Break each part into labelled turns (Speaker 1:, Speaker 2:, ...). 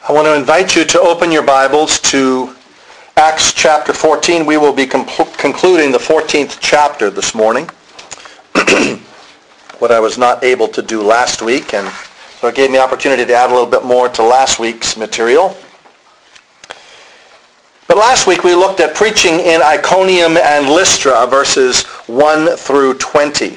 Speaker 1: I want to invite you to open your Bibles to Acts chapter 14. We will be concluding the 14th chapter this morning. What I was not able to do last week, and so it gave me the opportunity to add a little bit more to last week's material. But last week we looked at preaching in Iconium and Lystra, verses 1 through 20.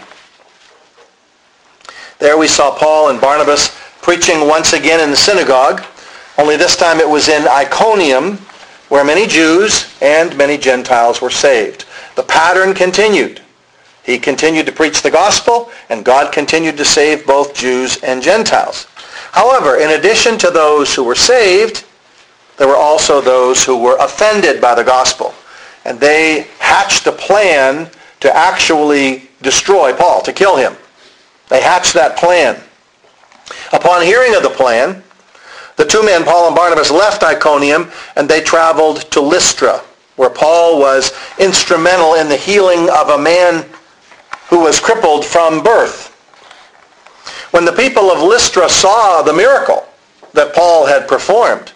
Speaker 1: There we saw Paul and Barnabas preaching once again in the synagogue, only this time it was in Iconium, where many Jews and many Gentiles were saved. The pattern continued. He continued to preach the gospel, and God continued to save both Jews and Gentiles. However, in addition to those who were saved, there were also those who were offended by the gospel. And they hatched a plan to actually destroy Paul, to kill him. They hatched that plan. Upon hearing of the plan, the two men, Paul and Barnabas, left Iconium and they traveled to Lystra, where Paul was instrumental in the healing of a man who was crippled from birth. When the people of Lystra saw the miracle that Paul had performed,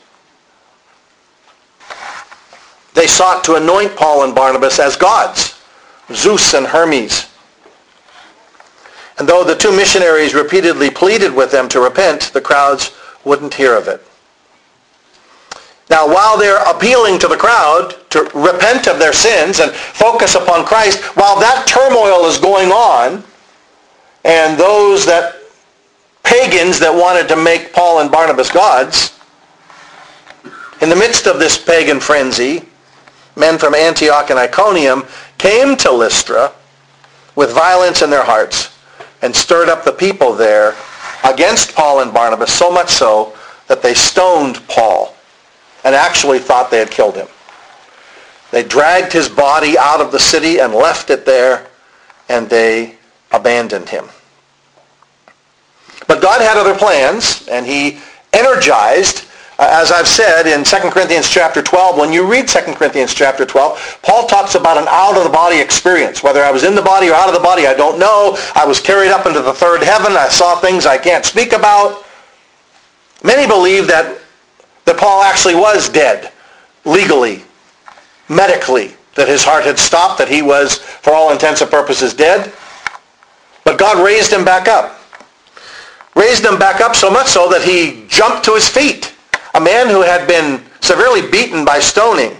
Speaker 1: they sought to anoint Paul and Barnabas as gods, Zeus and Hermes. And though the two missionaries repeatedly pleaded with them to repent, the crowds wouldn't hear of it. Now, while they're appealing to the crowd to repent of their sins and focus upon Christ, while that turmoil is going on, and those pagans that wanted to make Paul and Barnabas gods, in the midst of this pagan frenzy, men from Antioch and Iconium came to Lystra with violence in their hearts and stirred up the people there against Paul and Barnabas, so much so that they stoned Paul and actually thought they had killed him. They dragged his body out of the city and left it there, and they abandoned him. But God had other plans, and he energized, as I've said in 2 Corinthians chapter 12, when you read 2 Corinthians chapter 12, Paul talks about an out-of-the-body experience. Whether I was in the body or out of the body, I don't know. I was carried up into the third heaven. I saw things I can't speak about. Many believe that Paul actually was dead, legally, medically, that his heart had stopped, that he was, for all intents and purposes, dead. But God raised him back up. Raised him back up so much so that he jumped to his feet. A man who had been severely beaten by stoning.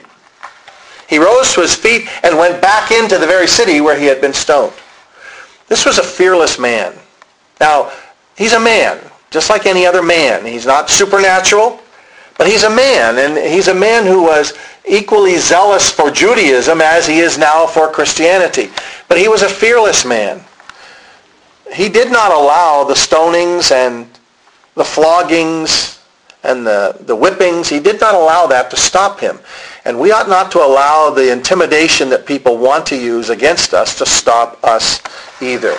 Speaker 1: He rose to his feet and went back into the very city where he had been stoned. This was a fearless man. Now, he's a man, just like any other man. He's not supernatural, but he's a man, and he's a man who was equally zealous for Judaism as he is now for Christianity. But he was a fearless man. He did not allow the stonings and the floggings and the whippings. He did not allow that to stop him. And we ought not to allow the intimidation that people want to use against us to stop us either.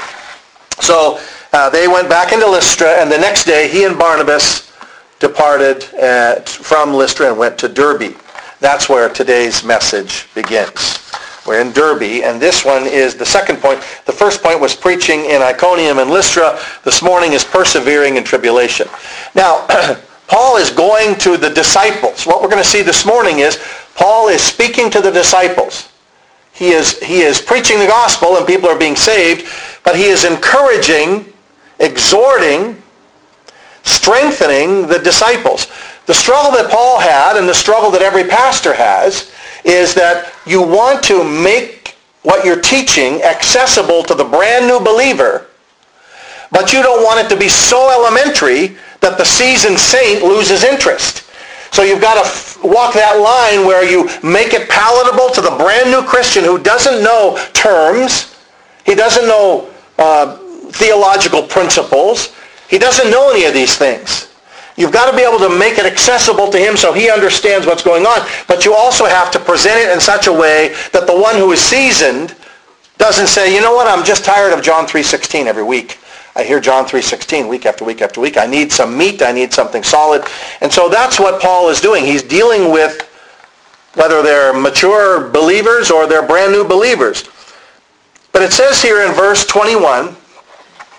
Speaker 1: So they went back into Lystra, and the next day he and Barnabas departed from Lystra and went to Derbe. That's where today's message begins. We're in Derbe, and this one is the second point. The first point was preaching in Iconium and Lystra. This morning is persevering in tribulation. Now, Paul is going to the disciples. What we're going to see this morning is Paul is speaking to the disciples. He is preaching the gospel and people are being saved, but he is encouraging, exhorting, strengthening the disciples. The struggle that Paul had, and the struggle that every pastor has, is that you want to make what you're teaching accessible to the brand new believer, but you don't want it to be so elementary that the seasoned saint loses interest. So you've got to walk that line where you make it palatable to the brand new Christian who doesn't know terms, he doesn't know theological principles, he doesn't know any of these things. You've got to be able to make it accessible to him so he understands what's going on, but you also have to present it in such a way that the one who is seasoned doesn't say, you know what, I'm just tired of John 3:16 every week. I hear John 3:16 week after week after week. I need some meat. I need something solid. And so that's what Paul is doing. He's dealing with whether they're mature believers or they're brand new believers. But it says here in verse 21,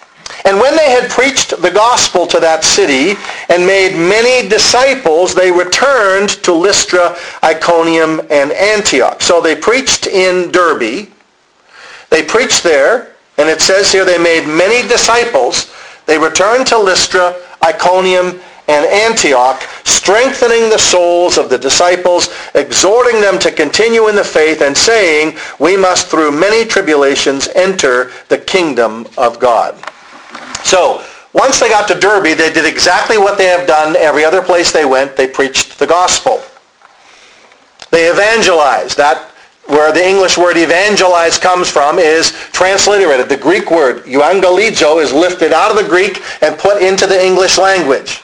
Speaker 1: And when they had preached the gospel to that city and made many disciples, they returned to Lystra, Iconium, and Antioch. So they preached in Derbe. They preached there, and it says here they made many disciples. They returned to Lystra, Iconium, and Antioch, strengthening the souls of the disciples, exhorting them to continue in the faith, and saying, we must through many tribulations enter the kingdom of God. So, once they got to Derbe, they did exactly what they have done every other place they went. They preached the gospel. They evangelized. That, where the English word evangelize comes from, is transliterated. The Greek word euangelizo is lifted out of the Greek and put into the English language.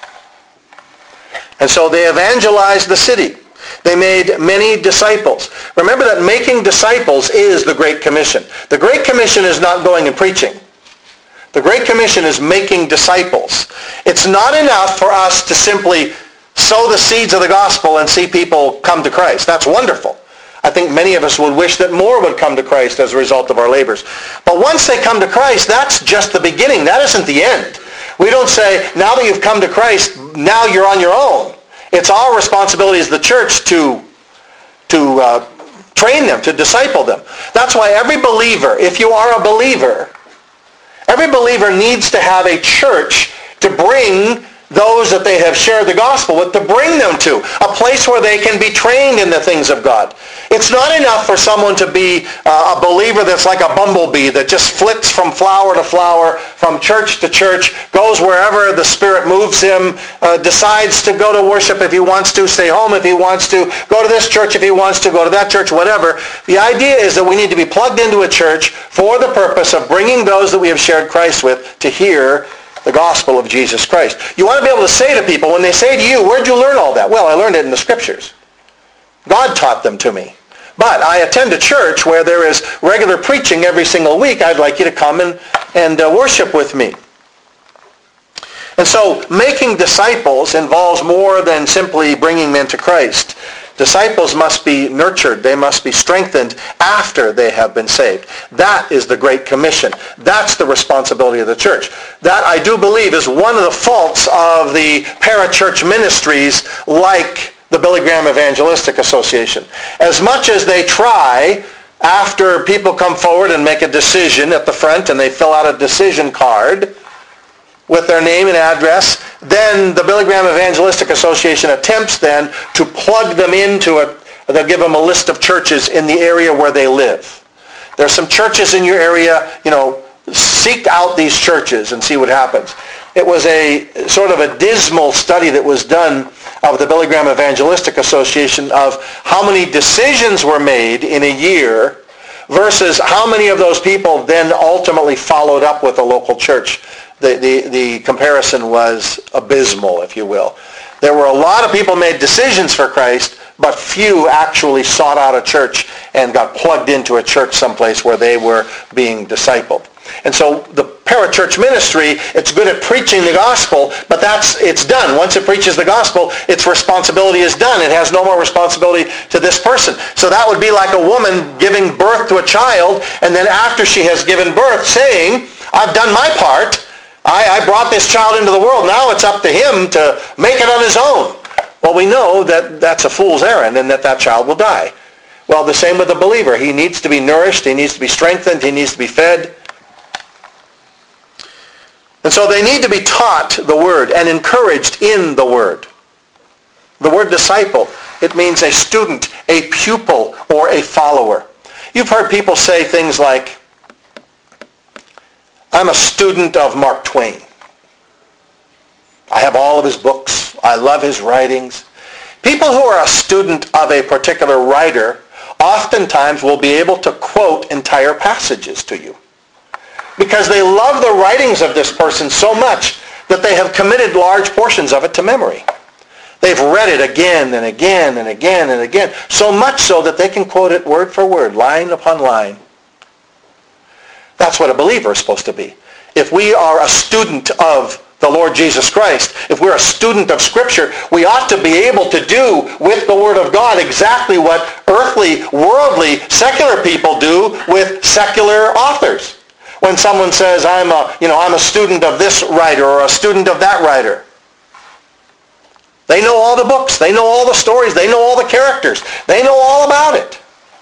Speaker 1: And so they evangelized the city. They made many disciples. Remember that making disciples is the Great Commission. The Great Commission is not going and preaching. The Great Commission is making disciples. It's not enough for us to simply sow the seeds of the gospel and see people come to Christ. That's wonderful. I think many of us would wish that more would come to Christ as a result of our labors. But once they come to Christ, that's just the beginning. That isn't the end. We don't say, now that you've come to Christ, now you're on your own. It's our responsibility as the church to train them, to disciple them. That's why every believer, if you are a believer, every believer needs to have a church to bring those that they have shared the gospel with, to bring them to a place where they can be trained in the things of God. It's not enough for someone to be a believer that's like a bumblebee that just flits from flower to flower, from church to church, goes wherever the Spirit moves him, decides to go to worship if he wants to, stay home if he wants to, go to this church if he wants to, go to that church, whatever. The idea is that we need to be plugged into a church for the purpose of bringing those that we have shared Christ with to hear the gospel of Jesus Christ. You want to be able to say to people, when they say to you, where'd you learn all that? Well, I learned it in the Scriptures. God taught them to me. But I attend a church where there is regular preaching every single week. I'd like you to come and worship with me. And so making disciples involves more than simply bringing men to Christ. Disciples must be nurtured. They must be strengthened after they have been saved. That is the Great Commission. That's the responsibility of the church. That, I do believe, is one of the faults of the parachurch ministries like the Billy Graham Evangelistic Association. As much as they try, after people come forward and make a decision at the front and they fill out a decision card with their name and address, then the Billy Graham Evangelistic Association attempts then to plug them into it. They'll give them a list of churches in the area where they live. There's some churches in your area, seek out these churches and see what happens. It was a sort of a dismal study that was done of the Billy Graham Evangelistic Association of how many decisions were made in a year versus how many of those people then ultimately followed up with a local church. The comparison was abysmal, if you will. There were a lot of people made decisions for Christ, but few actually sought out a church and got plugged into a church someplace where they were being discipled. And so the parachurch ministry, it's good at preaching the gospel, but it's done. Once it preaches the gospel, its responsibility is done. It has no more responsibility to this person. So that would be like a woman giving birth to a child, and then after she has given birth saying, I've done my part. I brought this child into the world. Now it's up to him to make it on his own. Well, we know that that's a fool's errand and that child will die. Well, the same with a believer. He needs to be nourished. He needs to be strengthened. He needs to be fed. And so they need to be taught the Word and encouraged in the Word. The word disciple, it means a student, a pupil, or a follower. You've heard people say things like, I'm a student of Mark Twain. I have all of his books. I love his writings. People who are a student of a particular writer oftentimes will be able to quote entire passages to you because they love the writings of this person so much that they have committed large portions of it to memory. They've read it again and again and again and again, so much so that they can quote it word for word, line upon line. That's what a believer is supposed to be. If we are a student of the Lord Jesus Christ, if we're a student of Scripture, we ought to be able to do with the Word of God exactly what earthly, worldly, secular people do with secular authors. when someone says, I'm a student of this writer or a student of that writer. They know all the books. They know all the stories. They know all the characters. They know all about it.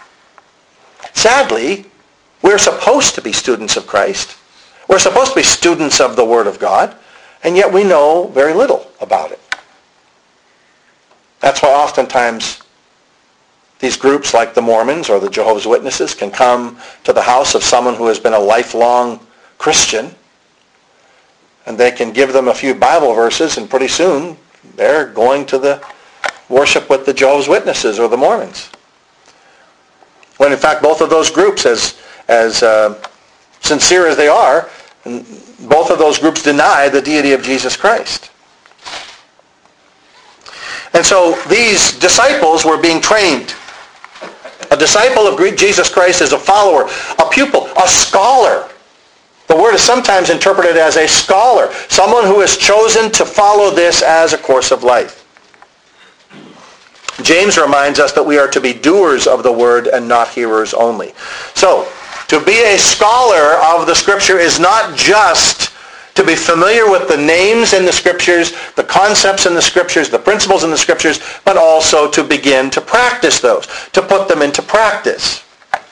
Speaker 1: Sadly, we're supposed to be students of Christ. We're supposed to be students of the Word of God, and yet we know very little about it. That's why oftentimes these groups like the Mormons or the Jehovah's Witnesses can come to the house of someone who has been a lifelong Christian, and they can give them a few Bible verses, and pretty soon they're going to the worship with the Jehovah's Witnesses or the Mormons. When in fact both of those groups, as sincere as they are, both of those groups deny the deity of Jesus Christ. And so these disciples were being trained. A disciple of Jesus Christ is a follower, a pupil, a scholar. The word is sometimes interpreted as a scholar, someone who has chosen to follow this as a course of life. James reminds us that we are to be doers of the word and not hearers only. So, to be a scholar of the Scripture is not just to be familiar with the names in the Scriptures, the concepts in the Scriptures, the principles in the Scriptures, but also to begin to practice those, to put them into practice.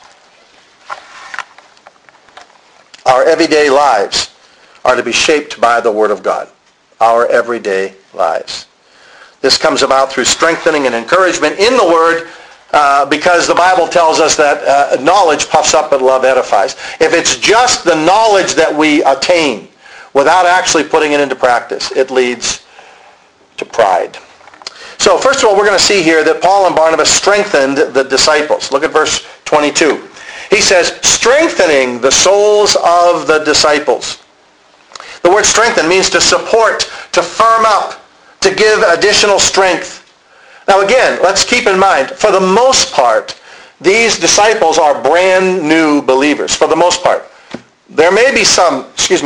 Speaker 1: Our everyday lives are to be shaped by the Word of God. Our everyday lives. This comes about through strengthening and encouragement in the Word, because the Bible tells us that knowledge puffs up but love edifies. If it's just the knowledge that we attain without actually putting it into practice, it leads to pride. So first of all, we're going to see here that Paul and Barnabas strengthened the disciples. Look at verse 22. He says, strengthening the souls of the disciples. The word strengthen means to support, to firm up, to give additional strength. Now again, let's keep in mind, for the most part, these disciples are brand new believers, for the most part. There may be some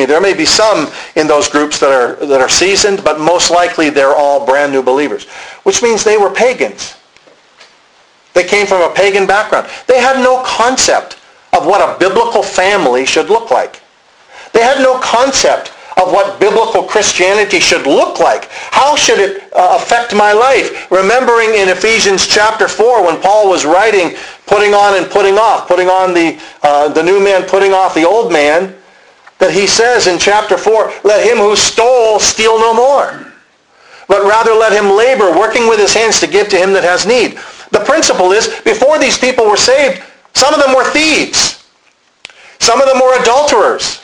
Speaker 1: in those groups that are seasoned, but most likely they're all brand new believers, which means they were pagans. They came from a pagan background. They had no concept of what a biblical family should look like. They had no concept of what biblical Christianity should look like. How should it affect my life? Remembering in Ephesians chapter 4 when Paul was writing, putting on and putting off, putting on the new man, putting off the old man, that he says in chapter 4, let him who stole steal no more, but rather let him labor, working with his hands to give to him that has need. The principle is, before these people were saved, some of them were thieves. Some of them were adulterers.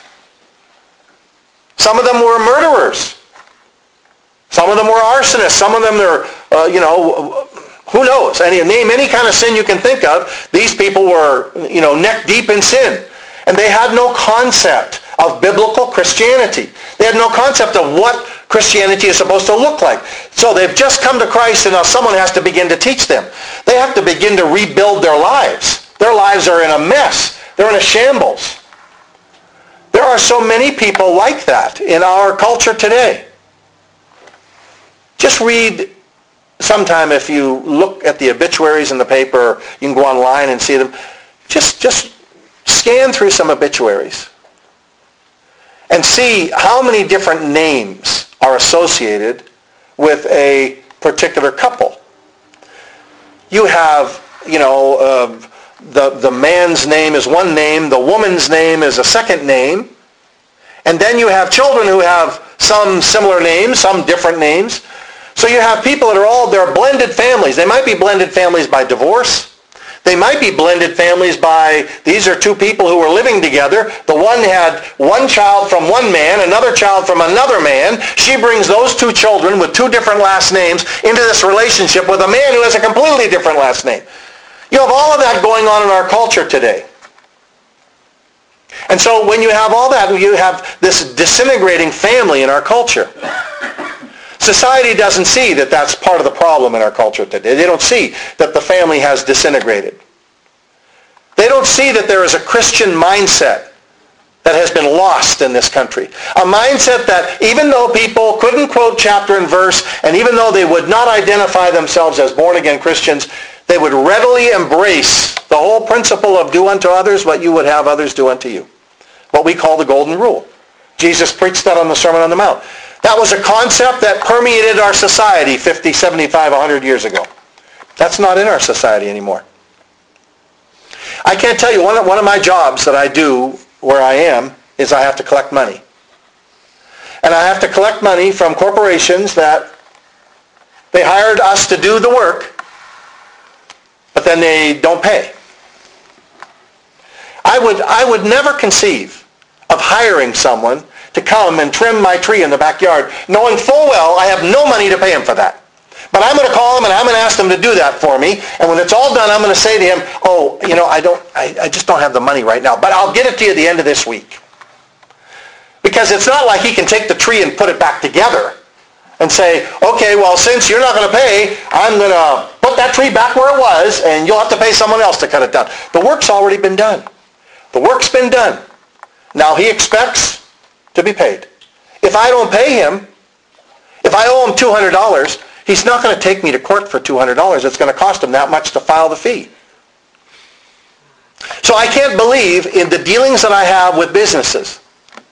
Speaker 1: Some of them were murderers. Some of them were arsonists. Some of them are, who knows? Name any kind of sin you can think of. These people were, neck deep in sin. And they had no concept of biblical Christianity. They had no concept of what Christianity is supposed to look like. So they've just come to Christ, and now someone has to begin to teach them. They have to begin to rebuild their lives. Their lives are in a mess. They're in a shambles. There are so many people like that in our culture today. Just read sometime, if you look at the obituaries in the paper, you can go online and see them. Just scan through some obituaries and see how many different names are associated with a particular couple. You have, the man's name is one name, the woman's name is a second name, and then you have children who have some similar names, some different names. So you have people that they're blended families. They might be blended families by divorce. They might be blended families by, these are two people who were living together. The one had one child from one man, another child from another man. She brings those two children with two different last names into this relationship with a man who has a completely different last name. You have all of that going on in our culture today. And so when you have all that, you have this disintegrating family in our culture. Society doesn't see that that's part of the problem in our culture today. They don't see that the family has disintegrated. They don't see that there is a Christian mindset that has been lost in this country. A mindset that even though people couldn't quote chapter and verse, and even though they would not identify themselves as born-again Christians, they would readily embrace the whole principle of do unto others what you would have others do unto you. what we call the Golden Rule. Jesus preached that on the Sermon on the Mount. That was a concept that permeated our society 50, 75, 100 years ago. That's not in our society anymore. I can't tell you, one of my jobs that I do where I am is I have to collect money. And I have to collect money from corporations that they hired us to do the work, but then they don't pay. I would never conceive of hiring someone to come and trim my tree in the backyard, knowing full well I have no money to pay him for that. But I'm going to call him and I'm going to ask him to do that for me. And when it's all done, I'm going to say to him, I just don't have the money right now, but I'll get it to you at the end of this week. Because it's not like he can take the tree and put it back together and say, okay, well, since you're not going to pay, I'm going to put that tree back where it was and you'll have to pay someone else to cut it down. The work's already been done. The work's been done. Now he expects to be paid. If I don't pay him, if I owe him $200, he's not going to take me to court for $200. It's going to cost him that much to file the fee. So I can't believe in the dealings that I have with businesses,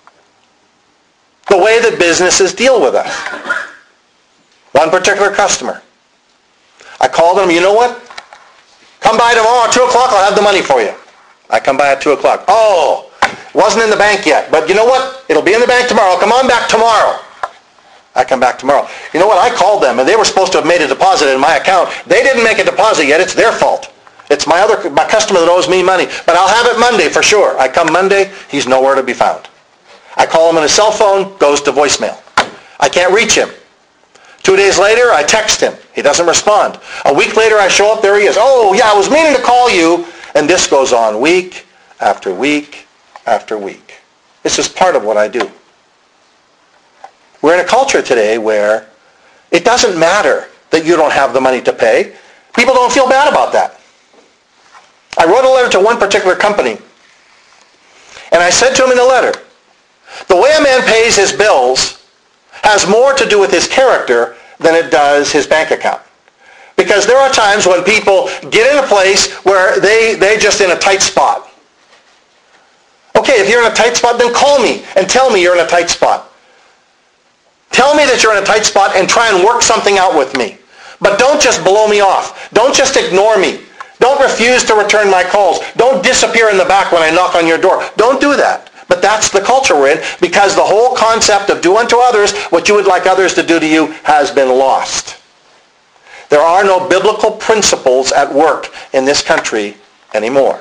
Speaker 1: the way that businesses deal with us. One particular customer, I called him, you know what? Come by tomorrow at 2 o'clock, I'll have the money for you. I come by at 2 o'clock. Oh, it wasn't in the bank yet, but you know what? It'll be in the bank tomorrow. Come on back tomorrow. I come back tomorrow. You know what? I called them, and they were supposed to have made a deposit in my account. They didn't make a deposit yet. It's their fault. It's my customer that owes me money. But I'll have it Monday for sure. I come Monday, he's nowhere to be found. I call him on his cell phone, goes to voicemail. I can't reach him. 2 days later, I text him. He doesn't respond. A week later, I show up, there he is. Oh, yeah, I was meaning to call you. And this goes on week after week after week. This is part of what I do. We're in a culture today where it doesn't matter that you don't have the money to pay. People don't feel bad about that. I wrote a letter to one particular company, and I said to him in the letter, the way a man pays his bills has more to do with his character than it does his bank account. Because there are times when people get in a place where they're just in a tight spot. Okay, if you're in a tight spot, then call me and tell me you're in a tight spot. Tell me that you're in a tight spot and try and work something out with me. But don't just blow me off. Don't just ignore me. Don't refuse to return my calls. Don't disappear in the back when I knock on your door. Don't do that. But that's the culture we're in, because the whole concept of do unto others what you would like others to do to you has been lost. There are no biblical principles at work in this country anymore.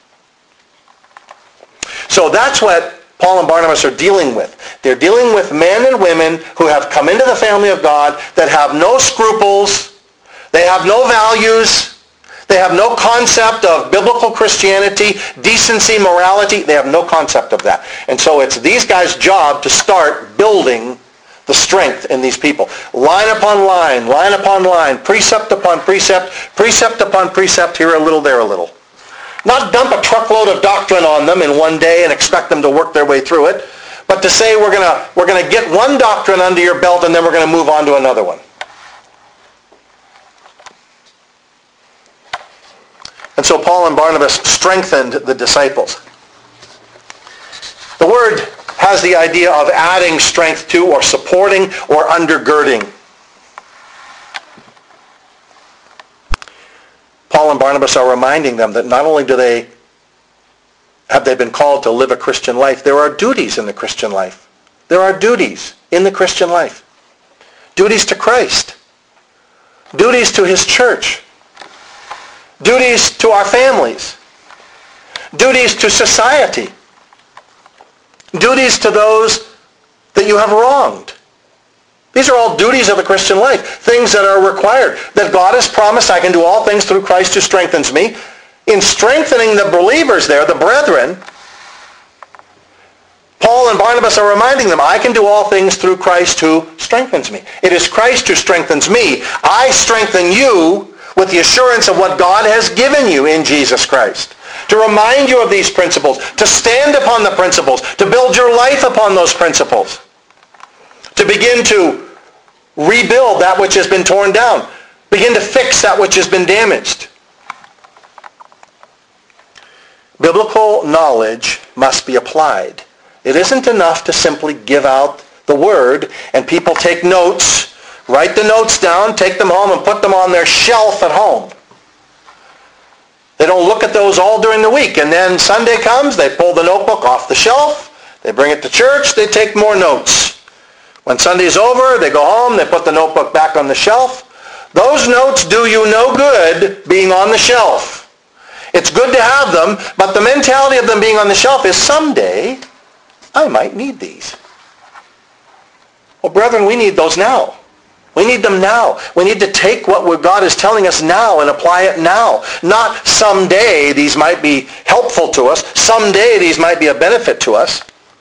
Speaker 1: So that's what Paul and Barnabas are dealing with. They're dealing with men and women who have come into the family of God that have no scruples, they have no values, they have no concept of biblical Christianity, decency, morality. They have no concept of that. And so it's these guys' job to start building the strength in these people. Line upon line, precept upon precept, precept upon precept, here a little, there a little. Not dump a truckload of doctrine on them in one day and expect them to work their way through it, but to say we're going to get one doctrine under your belt and then we're going to move on to another one. And so Paul and Barnabas strengthened the disciples. The word has the idea of adding strength to, or supporting, or undergirding. Paul and Barnabas are reminding them that not only have they been called to live a Christian life, there are duties in the Christian life. There are duties in the Christian life. Duties to Christ. Duties to his church. Duties to our families. Duties to society. Duties to those that you have wronged. These are all duties of the Christian life, things that are required, that God has promised I can do all things through Christ who strengthens me. In strengthening the believers there, the brethren, Paul and Barnabas are reminding them, I can do all things through Christ who strengthens me. It is Christ who strengthens me. I strengthen you with the assurance of what God has given you in Jesus Christ. To remind you of these principles, to stand upon the principles, to build your life upon those principles. To begin to rebuild that which has been torn down. Begin to fix that which has been damaged. Biblical knowledge must be applied. It isn't enough to simply give out the word and people take notes, write the notes down, take them home and put them on their shelf at home. They don't look at those all during the week, and then Sunday comes, they pull the notebook off the shelf, they bring it to church, they take more notes. When Sunday's over, they go home, they put the notebook back on the shelf. Those notes do you no good being on the shelf. It's good to have them, but the mentality of them being on the shelf is someday I might need these. Well, brethren, we need those now. We need them now. We need to take what God is telling us now and apply it now. Not someday these might be helpful to us. Someday these might be a benefit to us.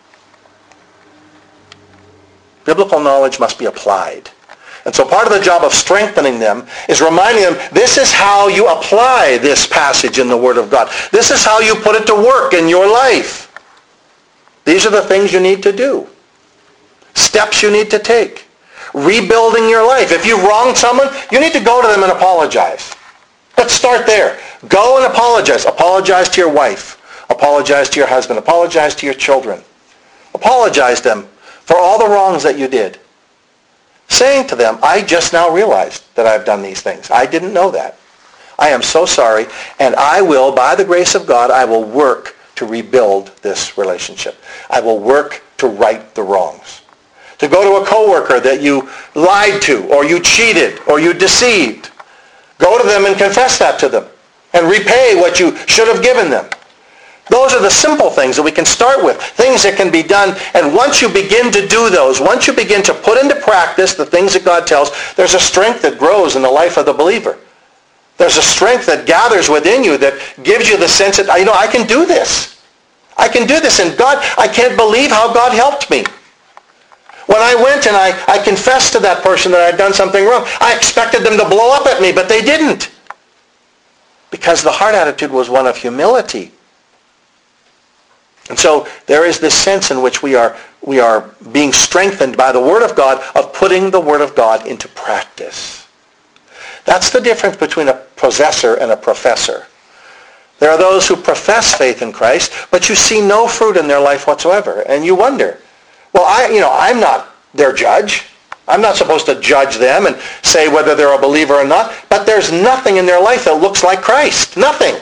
Speaker 1: Biblical knowledge must be applied. And so part of the job of strengthening them is reminding them, this is how you apply this passage in the Word of God. This is how you put it to work in your life. These are the things you need to do. Steps you need to take. Rebuilding your life. If you've wronged someone, you need to go to them and apologize. Let's start there. Go and apologize. Apologize to your wife. Apologize to your husband. Apologize to your children. Apologize to them for all the wrongs that you did. Saying to them, I just now realized that I've done these things. I didn't know that. I am so sorry, and I will, by the grace of God, I will work to rebuild this relationship. I will work to right the wrongs. To go to a coworker that you lied to, or you cheated, or you deceived. Go to them and confess that to them, and repay what you should have given them. Those are the simple things that we can start with, things that can be done. And once you begin to do those, once you begin to put into practice the things that God tells, there's a strength that grows in the life of the believer. There's a strength that gathers within you that gives you the sense that, I can do this. I can do this. And God, I can't believe how God helped me. When I went and I confessed to that person that I'd done something wrong, I expected them to blow up at me, but they didn't. Because the heart attitude was one of humility. And so there is this sense in which we are being strengthened by the Word of God, of putting the Word of God into practice. That's the difference between a possessor and a professor. There are those who profess faith in Christ, but you see no fruit in their life whatsoever. And you wonder, well, I'm not their judge. I'm not supposed to judge them and say whether they're a believer or not. But there's nothing in their life that looks like Christ. Nothing.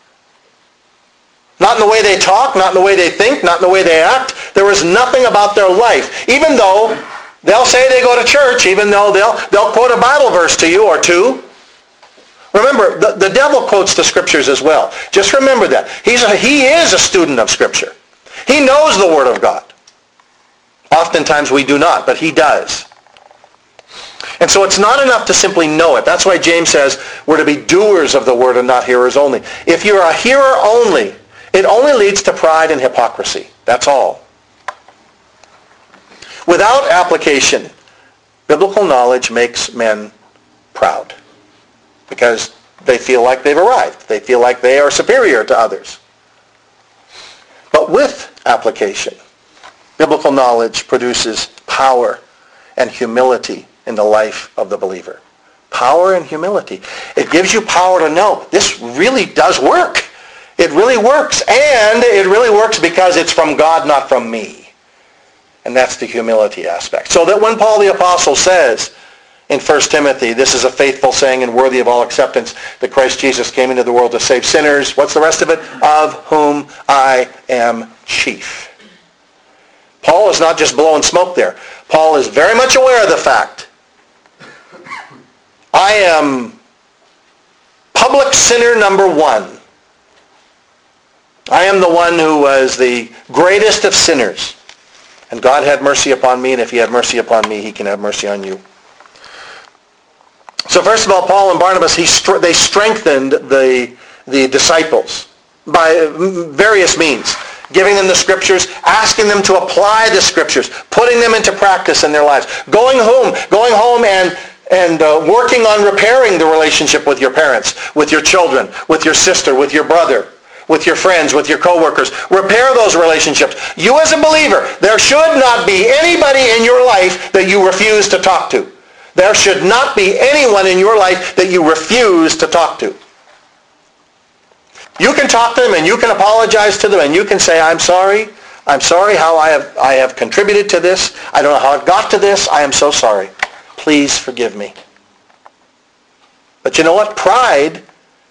Speaker 1: Not in the way they talk, not in the way they think, not in the way they act. There is nothing about their life. Even though they'll say they go to church, even though they'll quote a Bible verse to you or two. Remember, the devil quotes the Scriptures as well. Just remember that. He is a student of Scripture. He knows the Word of God. Oftentimes we do not, but he does. And so it's not enough to simply know it. That's why James says we're to be doers of the Word and not hearers only. If you're a hearer only, it only leads to pride and hypocrisy. That's all. Without application, biblical knowledge makes men proud because they feel like they've arrived. They feel like they are superior to others. But with application, biblical knowledge produces power and humility in the life of the believer. Power and humility. It gives you power to know this really does work. It really works. And it really works because it's from God, not from me. And that's the humility aspect. So that when Paul the Apostle says in 1 Timothy, this is a faithful saying and worthy of all acceptance, that Christ Jesus came into the world to save sinners. What's the rest of it? Of whom I am chief. Paul is not just blowing smoke there. Paul is very much aware of the fact I am public sinner number one. I am the one who was the greatest of sinners. And God had mercy upon me, and if he had mercy upon me, he can have mercy on you. So first of all, Paul and Barnabas, they strengthened the disciples by various means. Giving them the Scriptures, asking them to apply the Scriptures, putting them into practice in their lives. Going home and working on repairing the relationship with your parents, with your children, with your sister, with your brother, with your friends, with your coworkers. Repair those relationships. You as a believer, there should not be anybody in your life that you refuse to talk to. There should not be anyone in your life that you refuse to talk to. You can talk to them and you can apologize to them and you can say, I'm sorry, I'm sorry how I have contributed to this. I don't know how it got to this. I am so sorry. Please forgive me. But you know what? Pride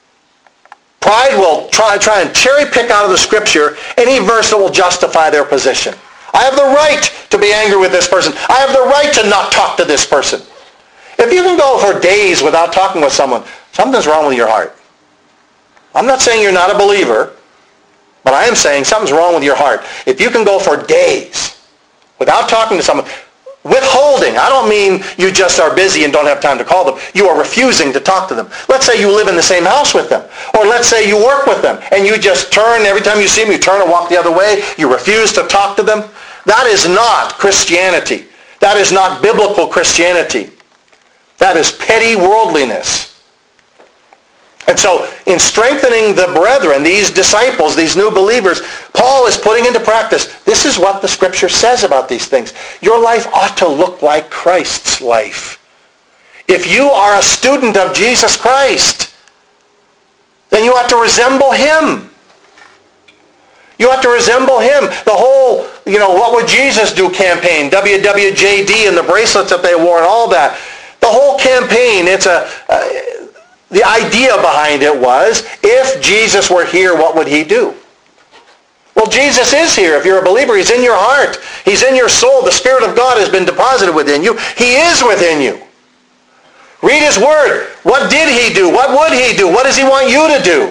Speaker 1: will try and cherry pick out of the Scripture any verse that will justify their position. I have the right to be angry with this person. I have the right to not talk to this person. If you can go for days without talking with someone, something's wrong with your heart. I'm not saying you're not a believer, but I am saying something's wrong with your heart. If you can go for days without talking to someone, withholding, I don't mean you just are busy and don't have time to call them. You are refusing to talk to them. Let's say you live in the same house with them. Or let's say you work with them and you just turn, every time you see them, you turn and walk the other way. You refuse to talk to them. That is not Christianity. That is not biblical Christianity. That is petty worldliness. And so in strengthening the brethren, these disciples, these new believers, Paul is putting into practice, this is what the Scripture says about these things. Your life ought to look like Christ's life. If you are a student of Jesus Christ, then you ought to resemble him. You ought to resemble him. The whole, what would Jesus do campaign, WWJD and the bracelets that they wore and all that. The whole campaign, the idea behind it was, if Jesus were here, what would he do? Well, Jesus is here. If you're a believer, he's in your heart. He's in your soul. The Spirit of God has been deposited within you. He is within you. Read his word. What did he do? What would he do? What does he want you to do?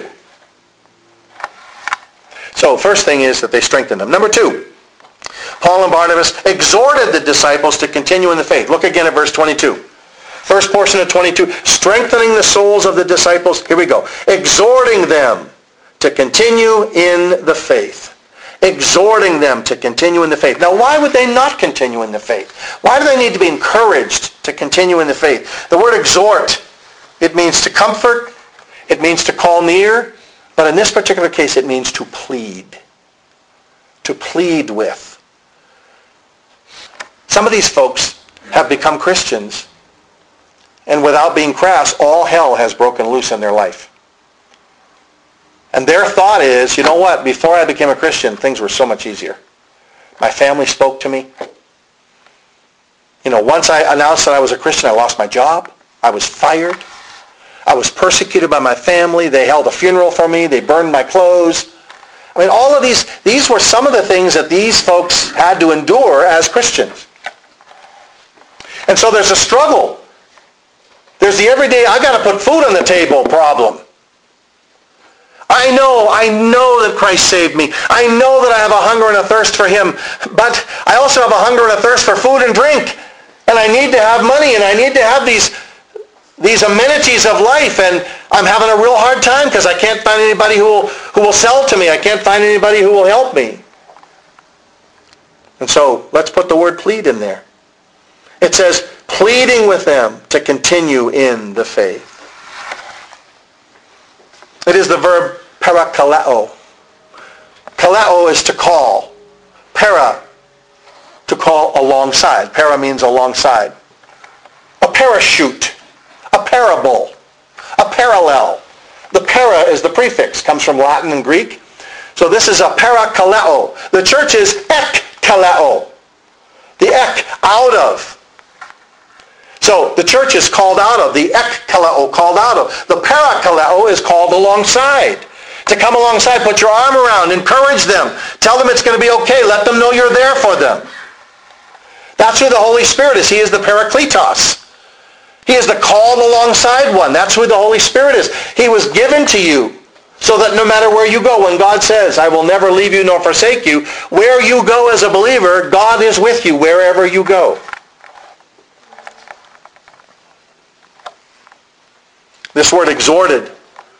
Speaker 1: So, first thing is that they strengthened them. Number 2, Paul and Barnabas exhorted the disciples to continue in the faith. Look again at verse 22. First portion of 22, strengthening the souls of the disciples. Here we go. Exhorting them to continue in the faith. Exhorting them to continue in the faith. Now, why would they not continue in the faith? Why do they need to be encouraged to continue in the faith? The word exhort, it means to comfort. It means to call near. But in this particular case, it means to plead. To plead with. Some of these folks have become Christians, and without being crass, all hell has broken loose in their life. And their thought is, you know what, before I became a Christian, things were so much easier. My family spoke to me. Once I announced that I was a Christian, I lost my job. I was fired. I was persecuted by my family. They held a funeral for me. They burned my clothes. I mean, all of these were some of the things that these folks had to endure as Christians. And so there's a struggle. There's the everyday, I got to put food on the table problem. I know that Christ saved me. I know that I have a hunger and a thirst for him. But I also have a hunger and a thirst for food and drink. And I need to have money, and I need to have these amenities of life. And I'm having a real hard time because I can't find anybody who will sell to me. I can't find anybody who will help me. And so let's put the word plead in there. It says, pleading with them to continue in the faith. It is the verb parakaleo. Kaleo is to call. Para, to call alongside. Para means alongside. A parachute. A parable. A parallel. The para is the prefix. Comes from Latin and Greek. So this is a parakaleo. The church is ekkaleo. The ek, out of. So the church is called out of. The ekkaleo, called out of. The parakaleo is called alongside. To come alongside, put your arm around, encourage them. Tell them it's going to be okay. Let them know you're there for them. That's who the Holy Spirit is. He is the Parakletos. He is the called alongside one. That's who the Holy Spirit is. He was given to you so that no matter where you go, when God says, I will never leave you nor forsake you, where you go as a believer, God is with you wherever you go. This word exhorted,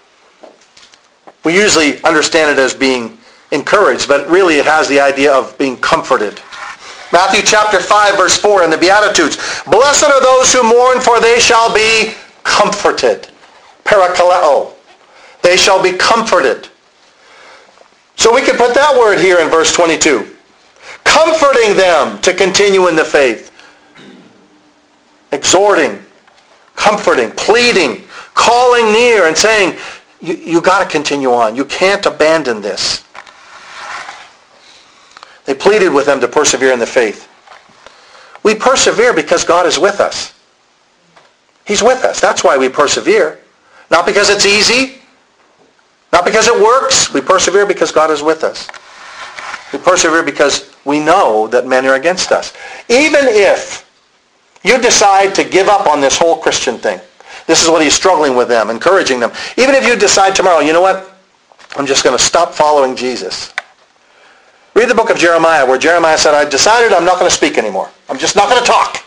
Speaker 1: we usually understand it as being encouraged, but really it has the idea of being comforted. Matthew chapter 5, verse 4 in the Beatitudes. Blessed are those who mourn, for they shall be comforted. Parakaleo. They shall be comforted. So we can put that word here in verse 22. Comforting them to continue in the faith. Exhorting, comforting, pleading, calling near and saying, you got to continue on. You can't abandon this. They pleaded with them to persevere in the faith. We persevere because God is with us. He's with us. That's why we persevere. Not because it's easy. Not because it works. We persevere because God is with us. We persevere because we know that men are against us. Even if you decide to give up on this whole Christian thing, this is what he's struggling with them, encouraging them. Even if you decide tomorrow, you know what? I'm just going to stop following Jesus. Read the book of Jeremiah, where Jeremiah said, I decided I'm not going to speak anymore. I'm just not going to talk.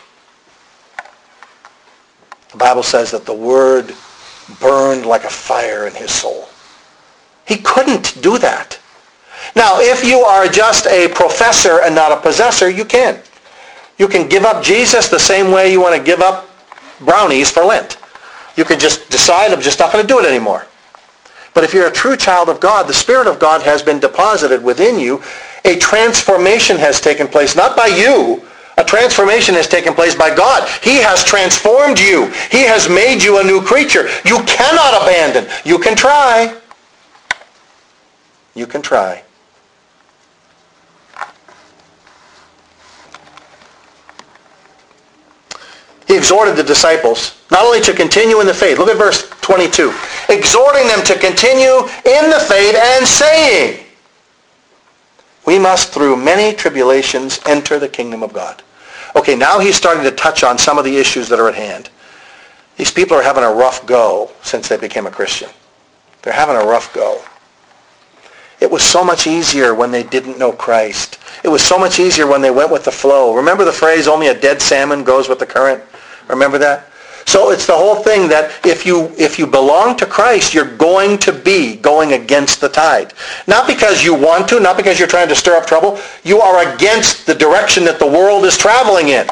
Speaker 1: The Bible says that the word burned like a fire in his soul. He couldn't do that. Now, if you are just a professor and not a possessor, you can. You can give up Jesus the same way you want to give up brownies for Lent. You can just decide, I'm just not going to do it anymore. But if you're a true child of God, the Spirit of God has been deposited within you. A transformation has taken place, not by you. A transformation has taken place by God. He has transformed you. He has made you a new creature. You cannot abandon. You can try. You can try. He exhorted the disciples not only to continue in the faith. Look at verse 22. Exhorting them to continue in the faith and saying, we must through many tribulations enter the kingdom of God. Okay, now he's starting to touch on some of the issues that are at hand. These people are having a rough go since they became a Christian. They're having a rough go. It was so much easier when they didn't know Christ. It was so much easier when they went with the flow. Remember the phrase, only a dead salmon goes with the current? Remember that? So it's the whole thing that if you belong to Christ, you're going to be going against the tide. Not because you want to, not because you're trying to stir up trouble. You are against the direction that the world is traveling in.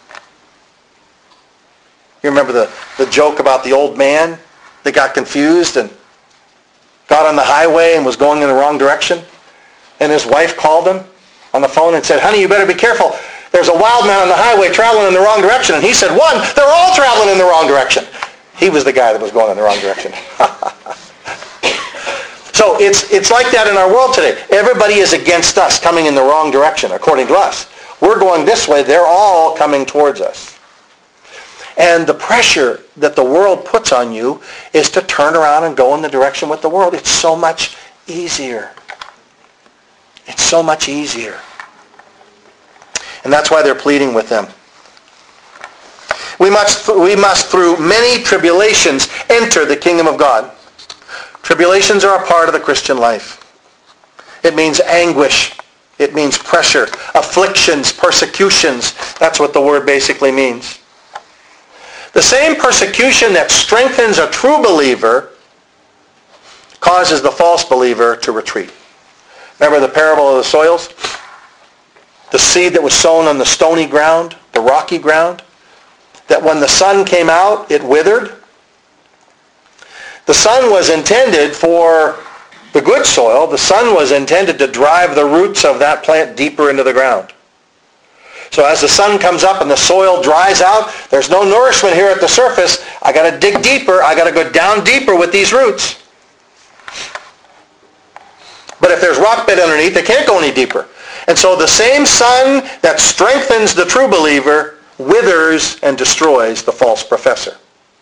Speaker 1: You remember the joke about the old man that got confused and got on the highway and was going in the wrong direction? And his wife called him on the phone and said, honey, you better be careful. There's a wild man on the highway traveling in the wrong direction. And he said, one, they're all traveling in the wrong direction. He was the guy that was going in the wrong direction. So it's like that in our world today. Everybody is against us, coming in the wrong direction, according to us. We're going this way. They're all coming towards us. And the pressure that the world puts on you is to turn around and go in the direction with the world. It's so much easier. It's so much easier. And that's why they're pleading with them. We must through many tribulations enter the kingdom of God. Tribulations are a part of the Christian life. It means anguish. It means pressure, afflictions, persecutions. That's what the word basically means. The same persecution that strengthens a true believer causes the false believer to retreat. Remember the parable of the soils? The seed that was sown on the stony ground, the rocky ground, that when the sun came out, it withered. The sun was intended for the good soil. The sun was intended to drive the roots of that plant deeper into the ground. So as the sun comes up and the soil dries out, there's no nourishment here at the surface. I got to dig deeper. I got to go down deeper with these roots. But if there's rock bed underneath, they can't go any deeper. And so the same sun that strengthens the true believer withers and destroys the false professor.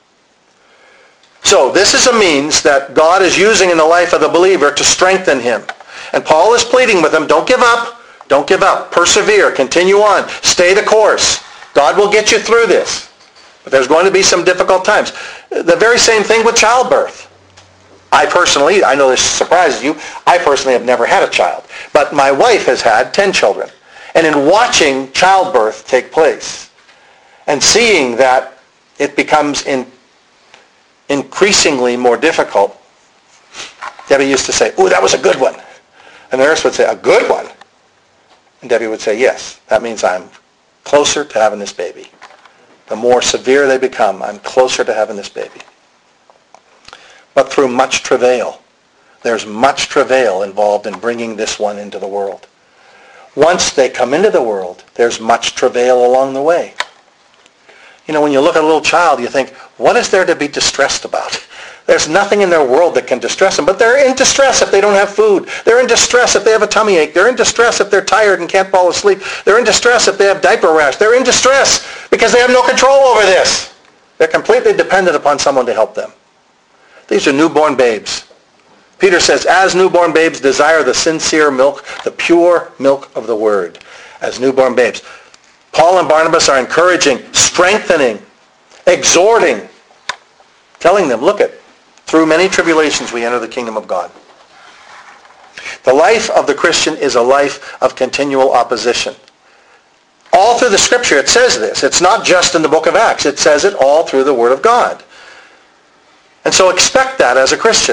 Speaker 1: So this is a means that God is using in the life of the believer to strengthen him. And Paul is pleading with him, don't give up. Don't give up. Persevere. Continue on. Stay the course. God will get you through this. But there's going to be some difficult times. The very same thing with childbirth. I know this surprises you, I personally have never had a child. But my wife has had 10 children. And in watching childbirth take place and seeing that it becomes increasingly more difficult, Debbie used to say, ooh, that was a good one. And the nurse would say, a good one? And Debbie would say, yes, that means I'm closer to having this baby. The more severe they become, I'm closer to having this baby. But through much travail. There's much travail involved in bringing this one into the world. Once they come into the world, there's much travail along the way. You know, when you look at a little child, you think, what is there to be distressed about? There's nothing in their world that can distress them. But they're in distress if they don't have food. They're in distress if they have a tummy ache. They're in distress if they're tired and can't fall asleep. They're in distress if they have diaper rash. They're in distress because they have no control over this. They're completely dependent upon someone to help them. These are newborn babes. Peter says, as newborn babes desire the sincere milk, the pure milk of the word. As newborn babes. Paul and Barnabas are encouraging, strengthening, exhorting, telling them, look it, through many tribulations we enter the kingdom of God. The life of the Christian is a life of continual opposition. All through the Scripture it says this. It's not just in the book of Acts. It says it all through the Word of God. And so expect that as a Christian.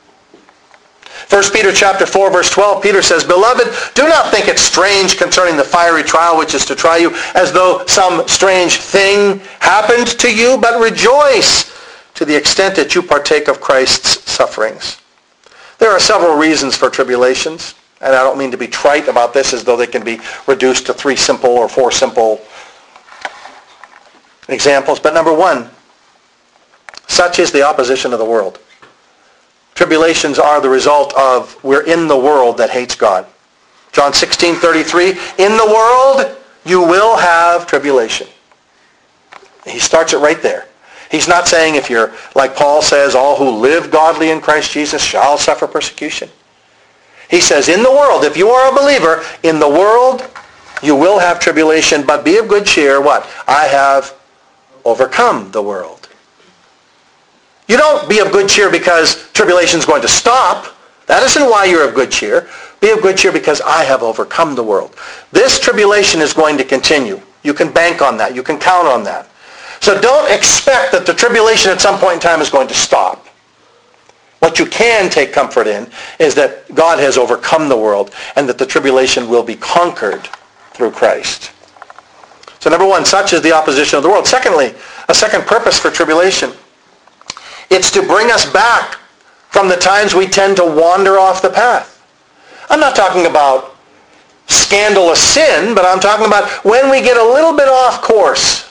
Speaker 1: 1 Peter chapter 4, verse 12, Peter says, Beloved, do not think it strange concerning the fiery trial which is to try you, as though some strange thing happened to you, but rejoice to the extent that you partake of Christ's sufferings. There are several reasons for tribulations, and I don't mean to be trite about this as though they can be reduced to 3 simple or 4 simple examples. But number one, such is the opposition of the world. Tribulations are the result of we're in the world that hates God. John 16:33, in the world you will have tribulation. He starts it right there. He's not saying if you're, like Paul says, all who live godly in Christ Jesus shall suffer persecution. He says, in the world, if you are a believer, in the world you will have tribulation, but be of good cheer. What? I have overcome the world. You don't be of good cheer because tribulation is going to stop. That isn't why you're of good cheer. Be of good cheer because I have overcome the world. This tribulation is going to continue. You can bank on that. You can count on that. So don't expect that the tribulation at some point in time is going to stop. What you can take comfort in is that God has overcome the world and that the tribulation will be conquered through Christ. So number one, such is the opposition of the world. Secondly, a second purpose for tribulation. It's to bring us back from the times we tend to wander off the path. I'm not talking about scandalous sin, but I'm talking about when we get a little bit off course.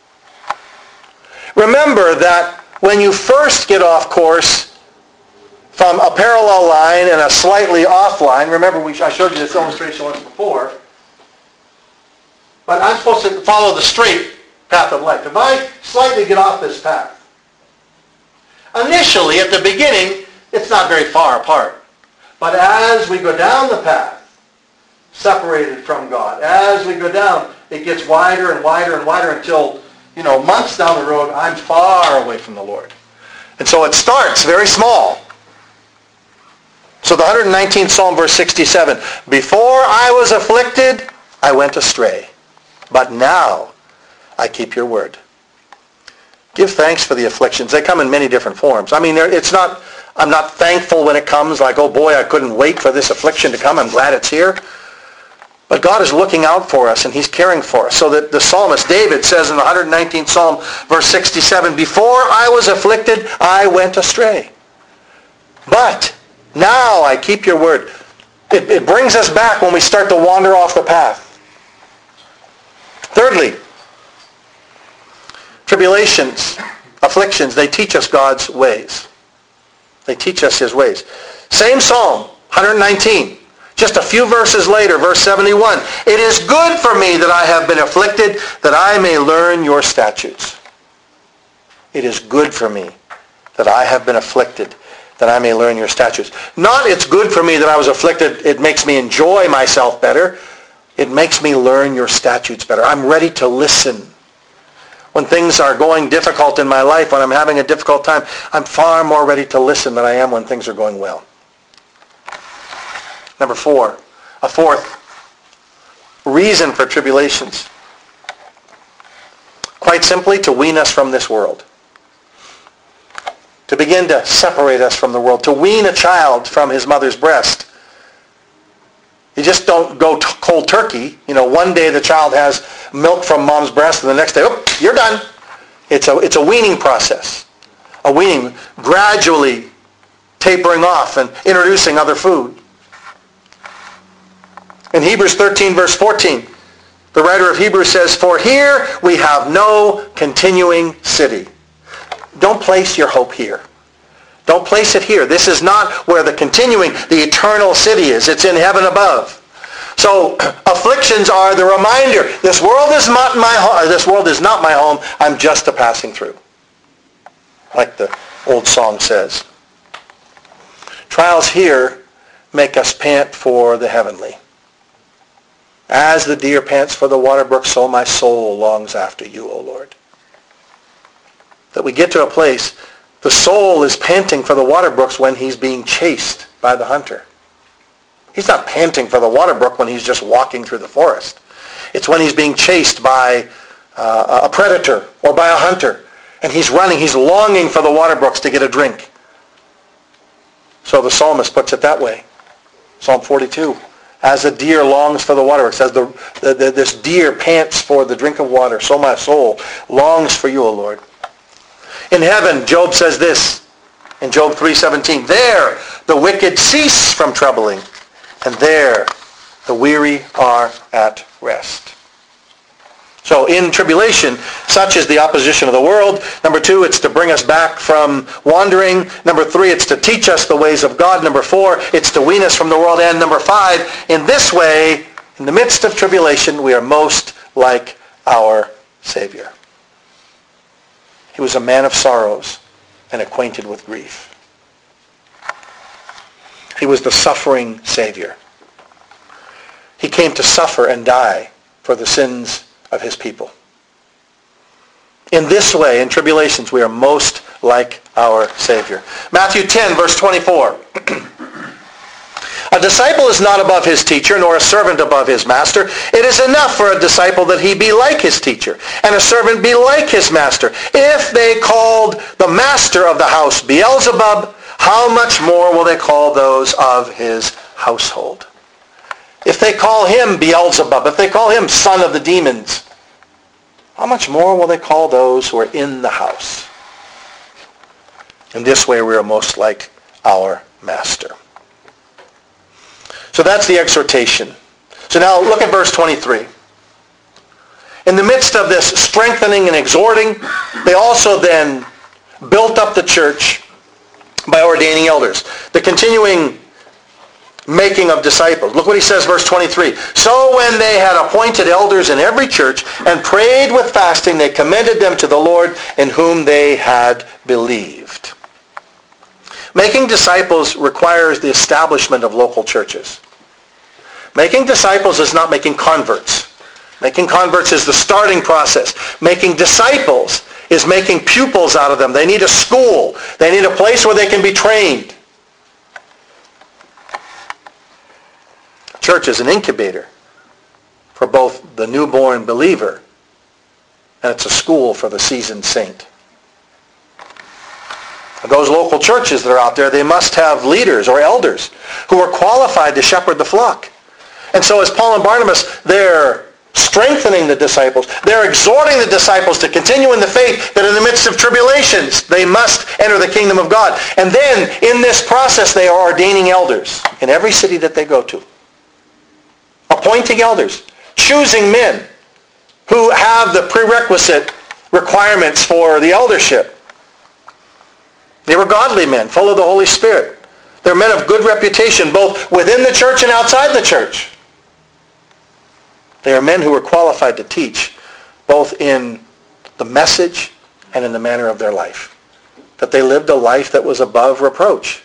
Speaker 1: Remember that when you first get off course from a parallel line and a slightly off line, remember I showed you this illustration once before, but I'm supposed to follow the straight path of life. If I slightly get off this path, initially, at the beginning, it's not very far apart. But as we go down the path, separated from God, as we go down, it gets wider and wider and wider until, months down the road, I'm far away from the Lord. And so it starts very small. So the 119th Psalm, verse 67, before I was afflicted, I went astray. But now I keep your word. Give thanks for the afflictions. They come in many different forms. I'm not thankful when it comes like, oh boy, I couldn't wait for this affliction to come. I'm glad it's here. But God is looking out for us and he's caring for us. So that the psalmist David says in the 119th Psalm, verse 67, before I was afflicted, I went astray. But now I keep your word. It brings us back when we start to wander off the path. Thirdly, tribulations, afflictions, they teach us God's ways. They teach us his ways. Same Psalm, 119. Just a few verses later, verse 71. It is good for me that I have been afflicted, that I may learn your statutes. It is good for me that I have been afflicted, that I may learn your statutes. Not it's good for me that I was afflicted, it makes me enjoy myself better. It makes me learn your statutes better. I'm ready to listen. When things are going difficult in my life, when I'm having a difficult time, I'm far more ready to listen than I am when things are going well. Number four, a fourth reason for tribulations. Quite simply, to wean us from this world. To begin to separate us from the world. To wean a child from his mother's breast. You just don't go cold turkey. One day the child has milk from mom's breast and the next day, you're done. It's a weaning process. A weaning, gradually tapering off and introducing other food. In Hebrews 13, verse 14, the writer of Hebrews says, for here we have no continuing city. Don't place your hope here. Don't place it here. This is not where the eternal city is. It's in heaven above. So afflictions are the reminder. This world is not my home. This world is not my home. I'm just a passing through. Like the old song says. Trials here make us pant for the heavenly. As the deer pants for the water brook, so my soul longs after you, O Lord. That we get to a place, the soul is panting for the water brooks when he's being chased by the hunter. He's not panting for the water brook when he's just walking through the forest. It's when he's being chased by a predator or by a hunter. And he's running, he's longing for the water brooks to get a drink. So the psalmist puts it that way. Psalm 42. As a deer longs for the water brooks, as this deer pants for the drink of water, so my soul longs for you, O Lord. In heaven, Job says this in Job 3:17, there the wicked cease from troubling, and there the weary are at rest. So in tribulation, such is the opposition of the world. Number 2, it's to bring us back from wandering. Number 3, it's to teach us the ways of God. Number 4, it's to wean us from the world. And number 5, in this way, in the midst of tribulation, we are most like our Savior. He was a man of sorrows and acquainted with grief. He was the suffering Savior. He came to suffer and die for the sins of his people. In this way, in tribulations, we are most like our Savior. Matthew 10, verse 24. A disciple is not above his teacher, nor a servant above his master. It is enough for a disciple that he be like his teacher, and a servant be like his master. If they called the master of the house Beelzebub, how much more will they call those of his household? If they call him Beelzebub, if they call him son of the demons, how much more will they call those who are in the house? In this way we are most like our master. So that's the exhortation. So now look at verse 23. In the midst of this strengthening and exhorting, they also then built up the church by ordaining elders. The continuing making of disciples. Look what he says, verse 23. So when they had appointed elders in every church and prayed with fasting, they commended them to the Lord in whom they had believed. Making disciples requires the establishment of local churches. Making disciples is not making converts. Making converts is the starting process. Making disciples is making pupils out of them. They need a school. They need a place where they can be trained. Church is an incubator for both the newborn believer, and it's a school for the seasoned saint. Those local churches that are out there, they must have leaders or elders who are qualified to shepherd the flock. And so as Paul and Barnabas, they're strengthening the disciples. They're exhorting the disciples to continue in the faith that in the midst of tribulations, they must enter the kingdom of God. And then in this process, they are ordaining elders in every city that they go to. Appointing elders, choosing men who have the prerequisite requirements for the eldership. They were godly men, full of the Holy Spirit. They're men of good reputation, both within the church and outside the church. They are men who are qualified to teach, both in the message and in the manner of their life. That they lived a life that was above reproach.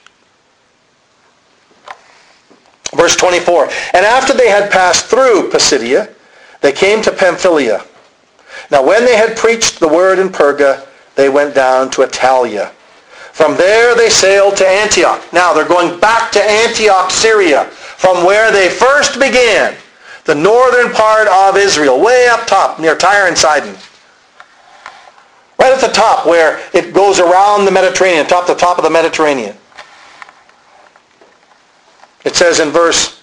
Speaker 1: Verse 24, and after they had passed through Pisidia, they came to Pamphylia. Now when they had preached the word in Perga, they went down to Attalia. From there they sailed to Antioch. Now they're going back to Antioch, Syria, from where they first began, the northern part of Israel, way up top near Tyre and Sidon. Right at the top where it goes around the Mediterranean, the top of the Mediterranean. It says in verse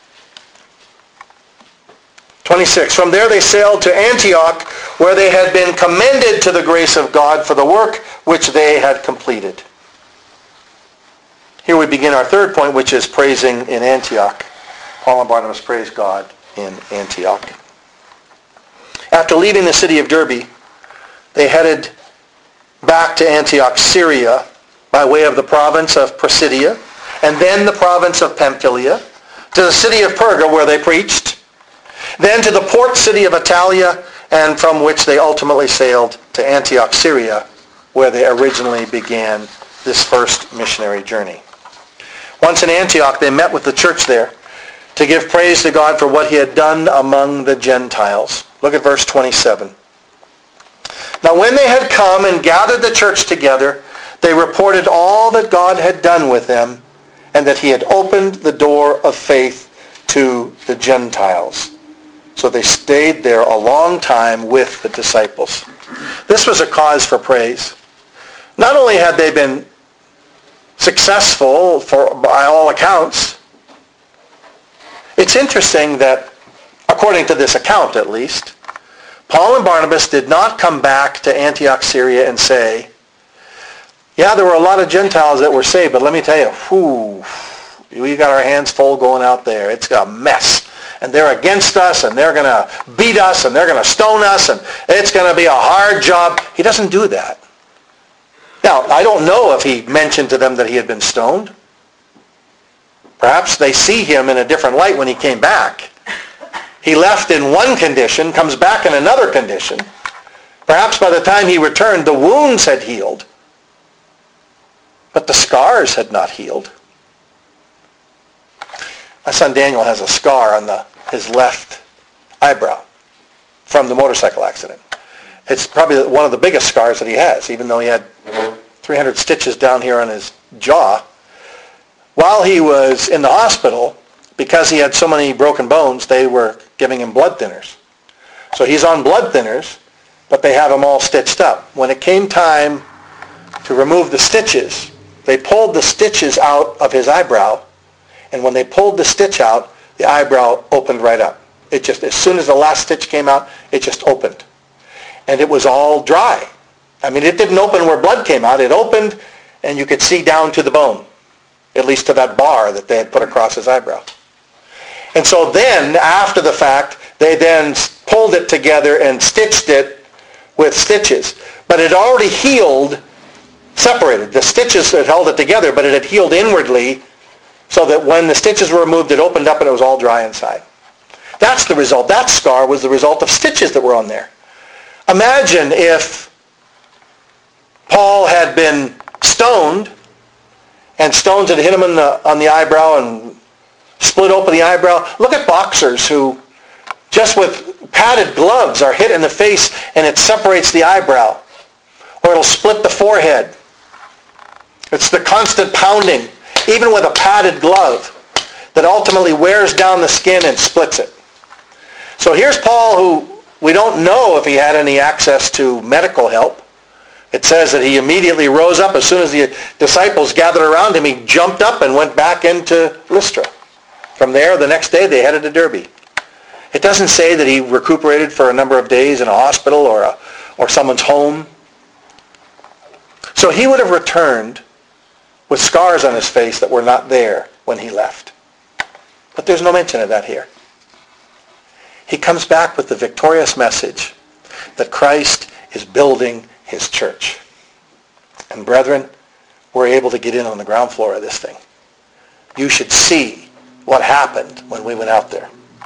Speaker 1: 26, from there they sailed to Antioch, where they had been commended to the grace of God for the work which they had completed. Here we begin our third point, which is praising in Antioch. Paul and Barnabas praised God in Antioch. After leaving the city of Derbe, they headed back to Antioch, Syria, by by way of the province of Pisidia, and then the province of Pamphylia, to the city of Perga where they preached, then to the port city of Attalia, and from which they ultimately sailed to Antioch, Syria, where they originally began this first missionary journey. Once in Antioch, they met with the church there to give praise to God for what he had done among the Gentiles. Look at verse 27. Now when they had come and gathered the church together, they reported all that God had done with them, and that he had opened the door of faith to the Gentiles. So they stayed there a long time with the disciples. This was a cause for praise. Not only had they been successful by all accounts, it's interesting that, according to this account at least, Paul and Barnabas did not come back to Antioch, Syria and say, yeah, there were a lot of Gentiles that were saved, but let me tell you, we got our hands full going out there. It's a mess. And they're against us, and they're going to beat us, and they're going to stone us, and it's going to be a hard job. He doesn't do that. Now, I don't know if he mentioned to them that he had been stoned. Perhaps they see him in a different light when he came back. He left in one condition, comes back in another condition. Perhaps by the time he returned, the wounds had healed, but the scars had not healed. My son Daniel has a scar on his left eyebrow from the motorcycle accident. It's probably one of the biggest scars that he has, even though he had 300 stitches down here on his jaw. While he was in the hospital, because he had so many broken bones, they were giving him blood thinners. So he's on blood thinners, but they have him all stitched up. When it came time to remove the stitches, they pulled the stitches out of his eyebrow, and when they pulled the stitch out, the eyebrow opened right up. It just, as soon as the last stitch came out, it just opened. And it was all dry. I mean, it didn't open where blood came out. It opened, and you could see down to the bone, at least to that bar that they had put across his eyebrow. And so then, after the fact, they then pulled it together and stitched it with stitches. But it already healed, separated. The stitches had held it together, but it had healed inwardly, so that when the stitches were removed, it opened up and it was all dry inside. That's the result. That scar was the result of stitches that were on there. Imagine if Paul had been stoned, and stones had hit him on the eyebrow and split open the eyebrow. Look at boxers who, just with padded gloves, are hit in the face and it separates the eyebrow. Or it'll split the forehead. It's the constant pounding, even with a padded glove, that ultimately wears down the skin and splits it. So here's Paul, who we don't know if he had any access to medical help. It says that he immediately rose up. As soon as the disciples gathered around him, he jumped up and went back into Lystra. From there, the next day, they headed to Derbe. It doesn't say that he recuperated for a number of days in a hospital or someone's home. So he would have returned with scars on his face that were not there when he left. But there's no mention of that here. He comes back with the victorious message that Christ is building his church. And brethren, we're able to get in on the ground floor of this thing. You should see what happened when we went out there.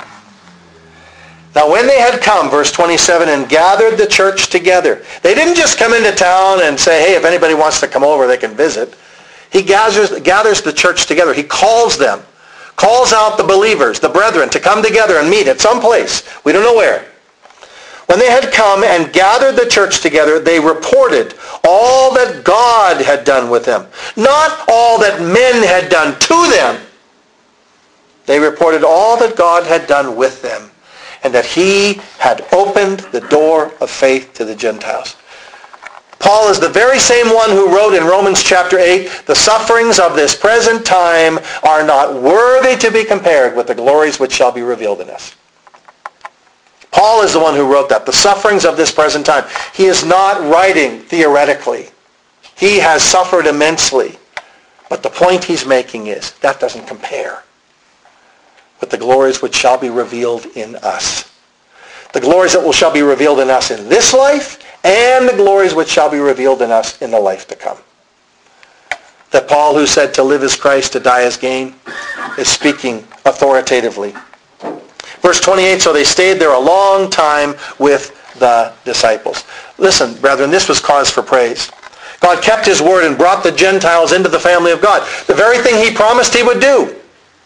Speaker 1: Now when they had come, verse 27, and gathered the church together. They didn't just come into town and say, hey, if anybody wants to come over, they can visit. He gathers the church together. He calls them, calls out the believers, the brethren, to come together and meet at some place. We don't know where. When they had come and gathered the church together, they reported all that God had done with them, not all that men had done to them. They reported all that God had done with them, and that he had opened the door of faith to the Gentiles. Paul is the very same one who wrote in Romans chapter 8, the sufferings of this present time are not worthy to be compared with the glories which shall be revealed in us. Paul is the one who wrote that, the sufferings of this present time. He is not writing theoretically. He has suffered immensely. But the point he's making is that doesn't compare with the glories which shall be revealed in us. The glories that shall be revealed in us in this life, and the glories which shall be revealed in us in the life to come. that Paul, who said to live is Christ, to die is gain, is speaking authoritatively. Verse 28, so they stayed there a long time with the disciples. Listen, brethren, this was cause for praise. God kept his word and brought the Gentiles into the family of God. The very thing he promised he would do.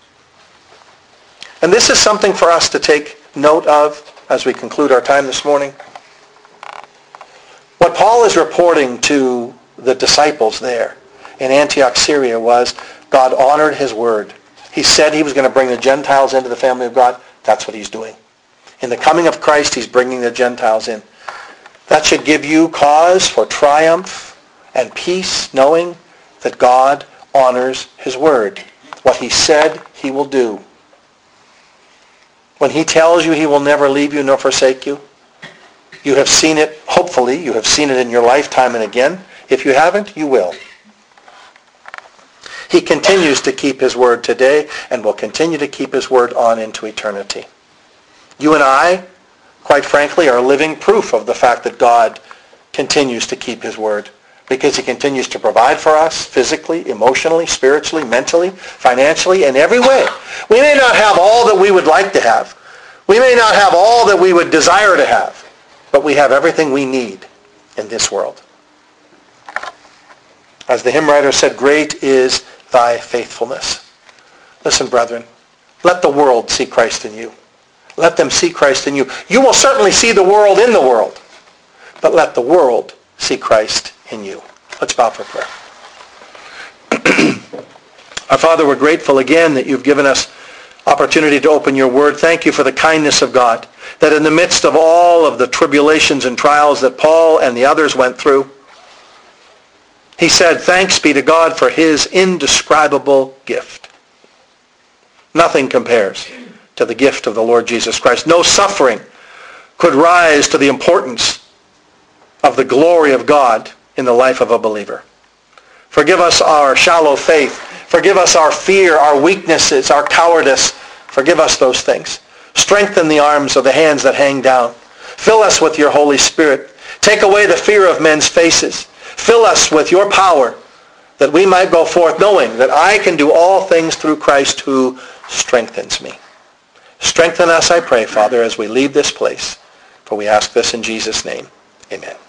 Speaker 1: And this is something for us to take note of as we conclude our time this morning. What Paul is reporting to the disciples there in Antioch, Syria was God honored his word. He said he was going to bring the Gentiles into the family of God. That's what he's doing. In the coming of Christ, he's bringing the Gentiles in. That should give you cause for triumph and peace, knowing that God honors his word. What he said, he will do. When he tells you he will never leave you nor forsake you, you have seen it, hopefully, you have seen it in your lifetime and again. If you haven't, you will. He continues to keep his word today and will continue to keep his word on into eternity. You and I, quite frankly, are living proof of the fact that God continues to keep his word, because he continues to provide for us physically, emotionally, spiritually, mentally, financially, in every way. We may not have all that we would like to have. We may not have all that we would desire to have, but we have everything we need in this world. As the hymn writer said, great is thy faithfulness. Listen, brethren, let the world see Christ in you. Let them see Christ in you. You will certainly see the world in the world, but let the world see Christ in you. Let's bow for prayer. Our Father, we're grateful again that you've given us opportunity to open your word. Thank you for the kindness of God, that in the midst of all of the tribulations and trials that Paul and the others went through, he said, thanks be to God for his indescribable gift. Nothing compares to the gift of the Lord Jesus Christ. No suffering could rise to the importance of the glory of God in the life of a believer. Forgive us our shallow faith. Forgive us our fear, our weaknesses, our cowardice. Forgive us those things. Strengthen the arms of the hands that hang down. Fill us with your Holy Spirit. Take away the fear of men's faces. Fill us with your power that we might go forth knowing that I can do all things through Christ who strengthens me. Strengthen us, I pray, Father, as we leave this place. For we ask this in Jesus' name. Amen.